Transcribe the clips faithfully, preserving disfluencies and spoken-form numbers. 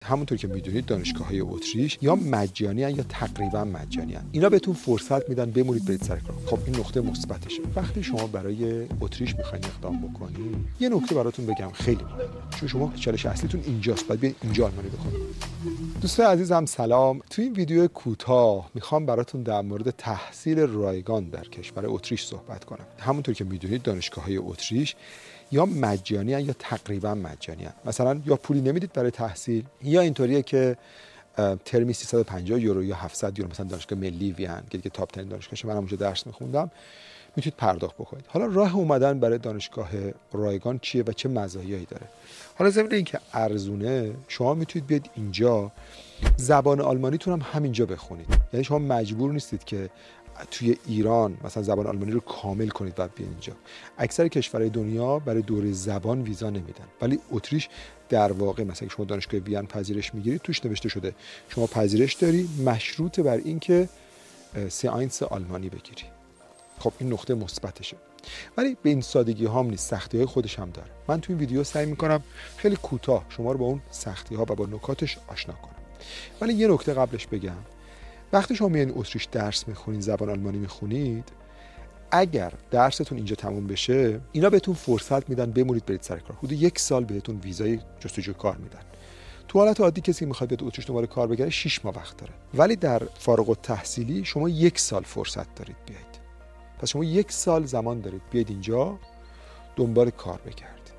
همونطور که میدونید دانشگاه‌های اتریش یا مجانی ان یا تقریبا مجانی ان. اینا بهتون فرصت میدن بمونید برید سر کار. خب این نقطه مثبتشه. وقتی شما برای اتریش میخواین اقدام بکنید، یه نکته براتون بگم خیلی مهمه. چون شما چالش اصلیتون اینجاست، باید بیاین اینجا آلمانی بخونید. دوستان عزیزم سلام. تو این ویدیو کوتاه میخوام براتون در مورد تحصیل رایگان در کشور اتریش صحبت کنم. همونطور که میدونید دانشگاه‌های اتریش یا مجانی ان یا تقریبا مجانی ان. مثلا یا پولی نمیدید برای تحصیل یا اینطوریه که ترمی سیصد و پنجاه یورو یا هفتصد یورو مثلا دانشگاه ملی وین که دیگه تاپ ترین دانشگاهش، من اونجا درس میخوندم، میتونید پرداخت بکنید. حالا راه اومدن برای دانشگاه رایگان چیه و چه مزایایی داره؟ حالا ضمن اینکه ارزونه، شما میتونید بیاید اینجا زبان آلمانیتون هم همینجا بخونید. یعنی شما مجبور نیستید که توی ایران مثلا زبان آلمانی رو کامل کنید و بیاین اینجا. اکثر کشورهای دنیا برای دوره زبان ویزا نمیدن، ولی اتریش در واقع مثلا شما دانشگاه وین پذیرش میگیرید، توش نوشته شده شما پذیرش داری مشروط بر اینکه سی اینس آلمانی بگیری. خب این نقطه مثبتشه. ولی به این سادگی ها هم نیست، سختی های خودش هم داره. من تو این ویدیو سعی میکنم خیلی کوتاه شما رو با اون سختی ها و با نکاتش آشنا کنم. ولی یه نکته قبلش بگم، وقتی شما میایین اتریش درس میخونید، زبان آلمانی میخونید، اگر درستون اینجا تموم بشه، اینا بهتون فرصت میدن بمونید برید سر کار. حدود یک سال بهتون ویزای جستجوی کار میدن. تو حالت عادی کسی که میخواد بیاد اتریش دنبال کار بگیره شش ماه وقت داره، ولی در فارغ التحصیلی شما یک سال فرصت دارید بیاید. پس شما یک سال زمان دارید بیاید اینجا دنبال کار بگردید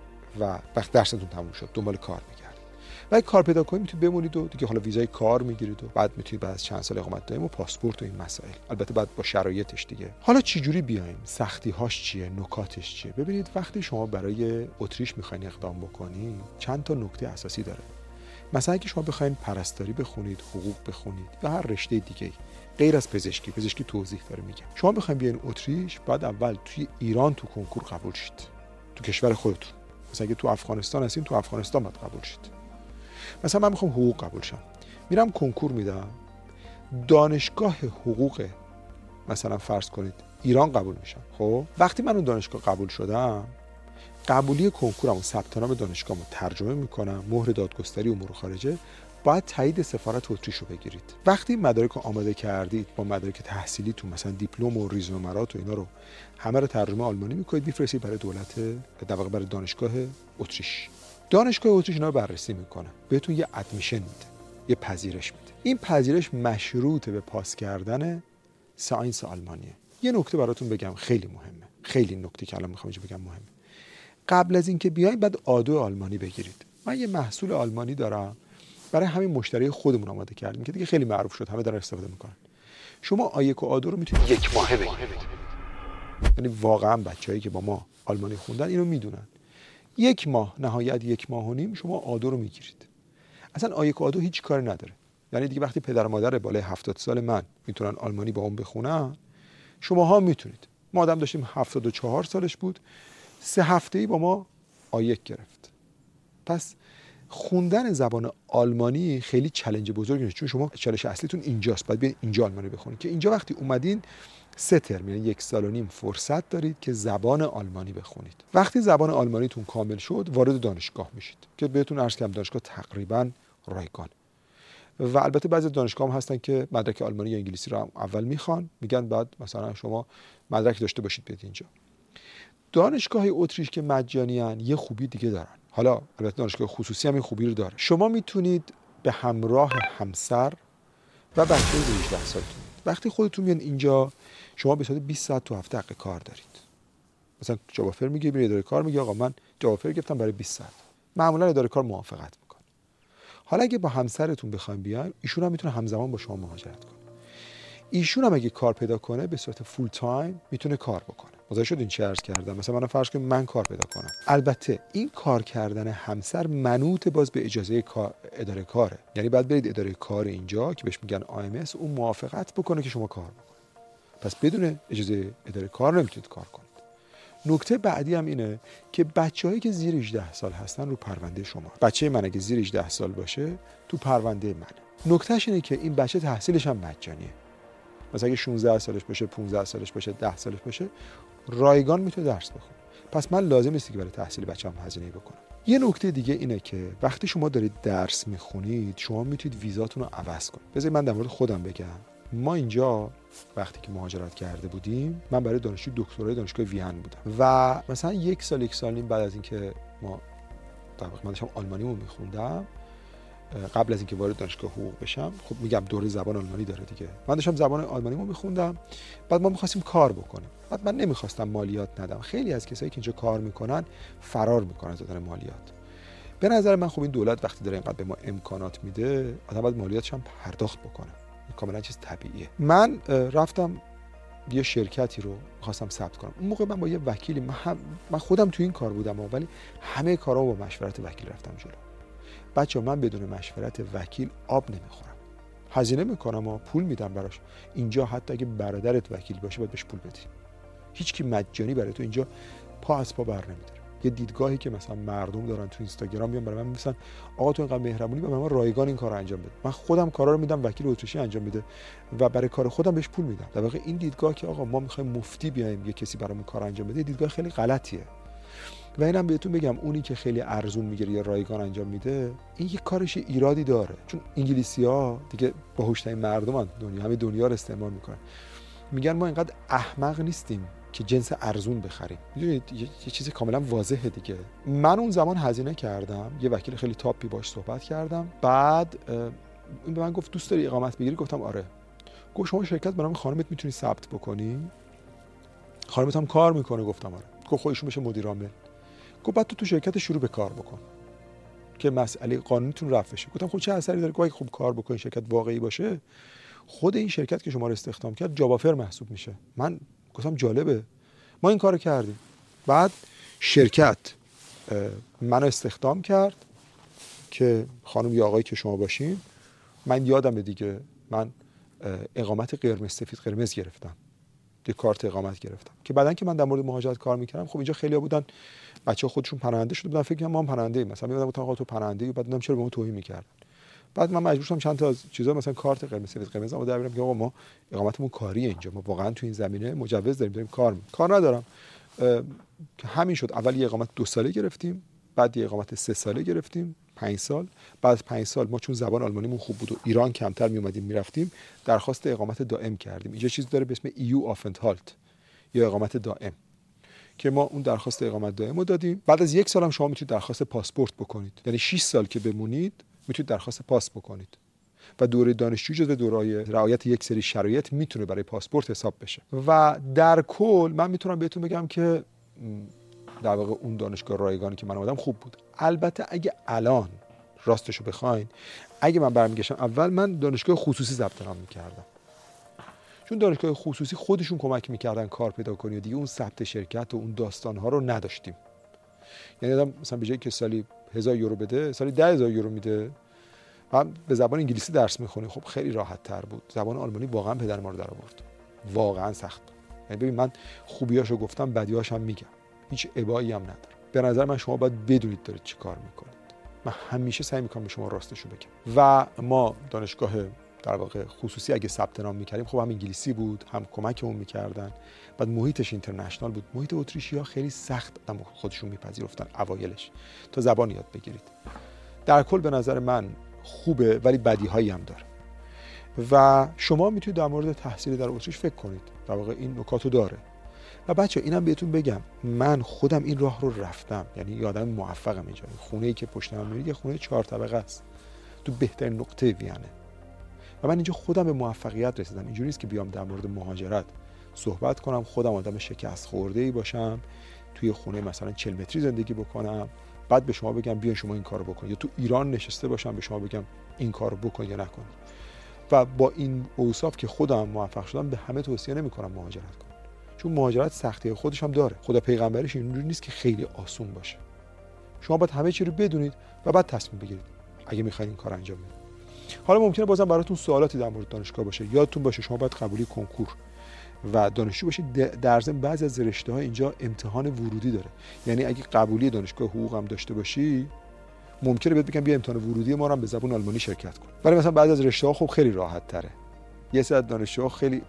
و وقت درستون تموم شد دنبال کار بگردید. و اگه کار پیدا کنید میتونید بمونید و دیگه حالا ویزای کار میگیرید و بعد میتونید بعد از چند سال اقامت دائم و پاسپورت و این مسائل. البته بعد با شرایطش دیگه. حالا چه جوری بیایم؟ سختی هاش چیه؟ نکاتش چیه؟ ببینید وقتی شما برای اتریش میخواین اقدام بکنید، چند تا نکته اساسی داره. مثلا اگه شما بخواید پرستاری بخونید، حقوق بخونید و هر رشته دیگه غیر از پزشکی، پزشکی توضیح داره میگم. شما بخواید بیاین اتریش، بعد اول توی ایران تو کنکور قبول شید. تو کشور خودتون. مثلا اگه تو افغانستان هستین، تو افغانستان باید قبول شید. مثلا من میخوام حقوق قبول شم، میرم کنکور میدم، دانشگاه حقوق مثلا فرض کنید ایران قبول میشم. خب وقتی من اون دانشگاه قبول شدم، قبولی کنکورمو ثبت نام دانشگاهمو ترجمه میکنم، مهر دادگستری امور خارجه، باید تایید سفارت اتریش رو بگیرید. وقتی مدارک رو آماده کردید با مدارک تحصیلیتون، مثلا دیپلم و ریزنمرات و اینا رو همه رو ترجمه آلمانی میکنید، میفرستید برای دولت، در واقع برای دانشگاه اتریش. دانشگاه اتریش اینا رو بررسی میکنه، بهتون یه ادمیشن میده، یه پذیرش میده. این پذیرش مشروط به پاس کردن ساینس آلمانیه. یه نکته براتون بگم خیلی مهمه، خیلی نکته که الان میخوام اینجا بگم مهمه. قبل از اینکه بیاین بعد آدو آلمانی بگیرید. من یه محصول آلمانی دارم برای همین مشتری خودمون آماده کردیم که دیگه خیلی معروف شد، همه دارن استفاده میکنن. شما آیک و آدو رو میتونید یک ماهه بگیرید. یعنی واقعا بچه‌ای که با ما آلمانی خوندن اینو میدونن. یک ماه، نهایت یک ماه و نیم شما آدو رو میگیرید. اصلا آیک و آدو هیچ کاری نداره. یعنی دیگه وقتی پدر و مادر بالای هفتاد سال من میتونن آلمانی با اون بخونن، شماها میتونید. ما آدم داشتیم هفتاد و چهار سالش بود، سه هفته‌ای با ما آیک گرفت. پس خوندن زبان آلمانی خیلی چالش بزرگی نیست، چون شما چالش اصلیتون اینجاست، باید بیاین اینجا آلمانی بخونید. که اینجا وقتی اومدین سه ترم، یعنی یک سال و نیم فرصت دارید که زبان آلمانی بخونید. وقتی زبان آلمانیتون کامل شد، وارد دانشگاه میشید که بهتون عرض کردم دانشگاه تقریبا رایگان. و البته بعضی دانشگاه هم هستن که مدرک آلمانی یا انگلیسی رو هم اول میخوان، میگن بعد مثلا شما مدرک داشته باشید بیاید اینجا. دانشگاه اتریش که مجانی ان یه خوبی دیگه دارن. حالا البته دانشگاه خصوصی هم این خوبی رو داره. شما میتونید به همراه همسر و بچه زیر هجده سالتون، وقتی خودتون میان اینجا، شما به صورت بیست ساعت تو هفته حق کار دارید. مثلا جاب آفر میگه، میره اداره کار میگه آقا من جاب آفر گرفتم برای بیست ساعت. معمولا اداره کار موافقت میکنه. حالا اگه با همسرتون بخواید بیاین، ایشون هم میتونه همزمان با شما مهاجرت کنه. ایشون هم اگه کار پیدا کنه به صورت فول تایم میتونه کار بکنه. متوجه شدین چه عرض کردم؟ مثلا من فرض کنم من کار پیدا کنم. البته این کار کردن همسر منوط باز به اجازه کار اداره کاره. یعنی بعد برید اداره کار اینجا که بهش میگن آی ام اس، اون موافقت بکنه که شما کار بکنید. پس بدون اجازه اداره کار نمیتونید کار کنید. نکته بعدی هم اینه که بچه‌هایی که زیر هجده سال هستن رو پرونده شما. بچه من اگه زیر هجده سال باشه تو پرونده منه. نکتهش اینه که این بچه تحصیلش هم مجانیه. مثلا اگه شانزده سالش باشه، پانزده سالش باشه، ده سالش باشه، رایگان میتونه درس بخونه. پس من لازم نیست که برای تحصیل بچه‌م هزینه بکنم. یه نکته دیگه اینه که وقتی شما دارید درس میخونید شما میتونید ویزاتون رو عوض کنید. بذارید من در مورد خودم بگم. ما اینجا وقتی که مهاجرت کرده بودیم، من برای دانشجو دکترای دانشگاه وین بودم و مثلا یک سال یک سال نیم بعد از اینکه ما در واقع من داشتم آلمانیمو میخوندم، قبل از اینکه وارد دانشگاه حقوق بشم، خب میگم دوره زبان آلمانی داره دیگه، من داشتم زبان آلمانیمو میخوندم، بعد ما میخواستیم کار بکنیم، بعد من نمیخواستم مالیات ندم. خیلی از کسایی که اینجا کار میکنن فرار میکنن از دادن مالیات. به نظر من خب این دولت وقتی داره اینقدر به ما امکانات میده، آدم باید مالیاتش هم پرداخت بکنه. این کاملا چیز طبیعیه. من رفتم یه شرکتی رو می‌خواستم ثبت کنم. اون موقع من با یه وکیلی، من, هم من خودم تو این کار بودم، ولی همه کارا با مشورت وکیل رفتم جلو. بچه‌ها من بدون مشورت وکیل آب نمیخورم. هزینه میکنم و پول میدم براش. اینجا حتی اگه برادرت وکیل باشه باید بهش پول بدی. هیچ کی مجانی برای تو اینجا پا از پا بر نمیداره. یه دیدگاهی که مثلا مردم دارن تو اینستاگرام میان برای من میگن آقا تو اینقدر مهربونی، به من رایگان این کارو انجام بده. من خودم کارا رو میدم، وکیل اتریشی انجام میده و برای کار خودم بهش پول میدم. در واقع این دیدگاه که آقا ما میخوایم مفتی بیایم یه کسی برامون کار انجام بده، دیدگاه خیلی غلطیه. و اینم بهتون بگم اونی که خیلی ارزون میگیره یا رایگان انجام میده، این یه کارش ایرادی داره، چون انگلیسی‌ها دیگه باهوش‌ترین مردمن دنیا، همه دنیا رو استعمار میکنن. میگن ما اینقدر احمق نیستیم که جنس ارزون بخریم. میدونید یه،, یه چیز کاملا واضحه دیگه. من اون زمان هزینه کردم، یه وکیل خیلی تاپی باش صحبت کردم، بعد این به من گفت دوست داری اقامت بگیری؟ گفتم آره. گفت شما شرکت برام خانمت میتونی ثبت بکنی؟ خانمت هم کار میکنه؟ گفتم آره. گفت خودشون بشه مدیر عامل. گفت بعد تو تو شرکت شروع به کار بکن که مسئله قانونیتون رفع بشه. گفتم خب چه اثری داره؟ گفت خوب کار بکنی، شرکت واقعی باشه، خود این شرکت که شما رو استخدام کرد جاب آفر محسوب میشه. من گفتم جالبه. ما این کارو کردیم. بعد شرکت منو استخدام کرد که خانم یا آقایی که شما باشین. من یادمه دیگه، من اقامت قرمز سفید قرمز گرفتم، یه کارت اقامت گرفتم که بعدن که من در مورد مهاجرت کار میکردم، خب اینجا خیلی‌ها بودن بچه‌ها خودشون پناهنده شده بودن، فکر کنم ما هم پناهنده‌ایم، مثلا میگفتن آقا تو پناهنده‌ای، بعد دیدم چرا به ما توهین می‌کردن. بعد من مجبور شدم چند تا از چیزا مثلا کارت قرمز سفید قرمز رو در بیارم که آقا ما اقامتمون کاریه اینجا، ما واقعا تو این زمینه مجوز داریم، داریم کار می. کار ندارم. همین شد. اول یه اقامت دو ساله گرفتیم، بعد یه اقامت سه ساله گرفتیم، پنج سال. بعد از پنج سال ما چون زبان آلمانیمون خوب بود و ایران کمتر می اومدیم میرفتیم، درخواست اقامت دائم کردیم. اینجا چیز داره به اسم ایو آفنتهالت یا اقامت دائم که ما اون درخواست اقامت دائم رو دادیم. بعد از یک سال هم شما میتونید درخواست پاسپورت بکنید، یعنی شش سال که بمونید میتونید درخواست پاس بکنید و دوره دانشجو جزو دوره‌های رعایت یک سری شرایط میتونه برای پاسپورت حساب بشه. و در کل من میتونم بهتون بگم که در واقع اون دانشگاه رایگانی که من اومدم خوب بود. البته اگه الان راستشو بخواین، اگه من برمیگشتم اول، من دانشگاه خصوصی ثبت نام میکردم، چون دانشگاه خصوصی خودشون کمک میکردن کار پیدا کنی و دیگه اون ثبت شرکت و اون داستان‌ها رو نداشتیم. یعنی آدم مثلا به جای که سالی هزار یورو بده، سالی ده هزار یورو میده و به زبان انگلیسی درس میخونه. خب خیلی راحت تر بود. زبان آلمانی واقعا پدر ما رو در آورد، واقعا سخت بود. یعنی ببین من خوبیاشو گفتم، بدیاش هم میگم، هیچ ابایی هم نداره. به نظر من شما باید بدونید دارید چی کار میکنید. من همیشه سعی میکنم به شما راستشو بگم. و ما دانشگاه در واقع خصوصی اگه ثبت نام میکردیم، خب هم انگلیسی بود، هم کمکمون میکردن، بعد محیطش اینترنشنال بود. محیط اتریشی‌ها خیلی سخت هم خودشون میپذیرفتن اوایلش تا زبان یاد بگیرید. در کل به نظر من خوبه، ولی بدیهایی هم داره و شما میتونید در مورد تحصیل در اتریش فکر کنید. در واقع این نکاتو داره. و بچه اینم بهتون بگم، من خودم این راه رو رفتم، یعنی یه آدم موفقم اینجا. خونه‌ای که پشت من میبینید یه خونه چهار طبقه است تو بهترین نقطه وینه و من اینجا خودم به موفقیت رسیدم. اینجوری نیست که بیام در مورد مهاجرت صحبت کنم، خودم آدم شکست خورده‌ای باشم، توی خونه مثلا چهل متری زندگی بکنم، بعد به شما بگم بیاین شما این کارو بکنید، یا تو ایران نشسته باشم به شما بگم این کارو بکن یا نکن. و با این اوصاف که خودم موفق شدم، به همه توصیه نمی‌کنم مهاجرت کنید، چون مهاجرت سختی خودش هم داره. خدا پیغمبرش اینجوری نیست که خیلی آسون باشه. شما باید همه چی رو بدونید و بعد تصمیم بگیرید اگه می‌خواید این کار انجام بدید. حالا ممکنه بازم براتون سوالاتی در مورد دانشگاه باشه. یادتون باشه شما باید قبولی کنکور و دانشجو باشید. در ضمن بعضی از رشته‌ها اینجا امتحان ورودی داره، یعنی اگه قبولی دانشگاه حقوق هم داشته باشی، ممکنه بهت بگم بیا امتحان ورودی ما رو هم به زبان آلمانی شرکت کن. ولی مثلا بعضی از رشته‌ها خب خیلی راحت تره. یه سری دانشجوها خیلی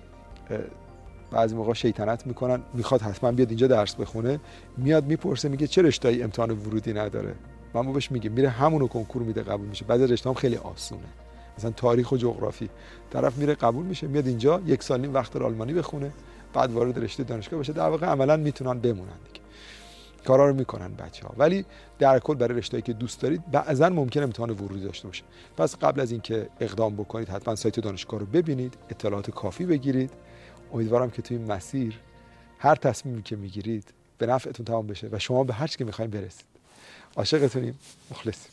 بعضی موقع شیطنت میکنن، میخواد حتما بیاد اینجا درس بخونه، میاد میپرسه میگه چه رشته‌ای امتحان ورودی نداره. و ما بهش میگیم میره همونو کنکور میده قبول میشه. بعضی رشته‌ام خیلی آسونه، مثلا تاریخ و جغرافی، طرف میره قبول میشه، میاد اینجا یک سال نیم وقت آلمانی بخونه، بعد وارد رشته دانشگاه بشه، در واقع عملاً میتونن بمونن دیگه. کارا رو میکنن بچه‌ها. ولی در کل برای رشته‌ای که دوست دارید بعضا ممکنه امتحان ورودی داشته باشه. پس قبل از اینکه اقدام بکنید حتما سایت دانشگاه رو ببینید، اطلاعات کافی بگیرید. امیدوارم که توی این مسیر هر تصمیمی که میگیرید به نفعتون تمام بشه و شما به هر چیزی که میخواین برسید. عاشقتونیم، مخلصیم.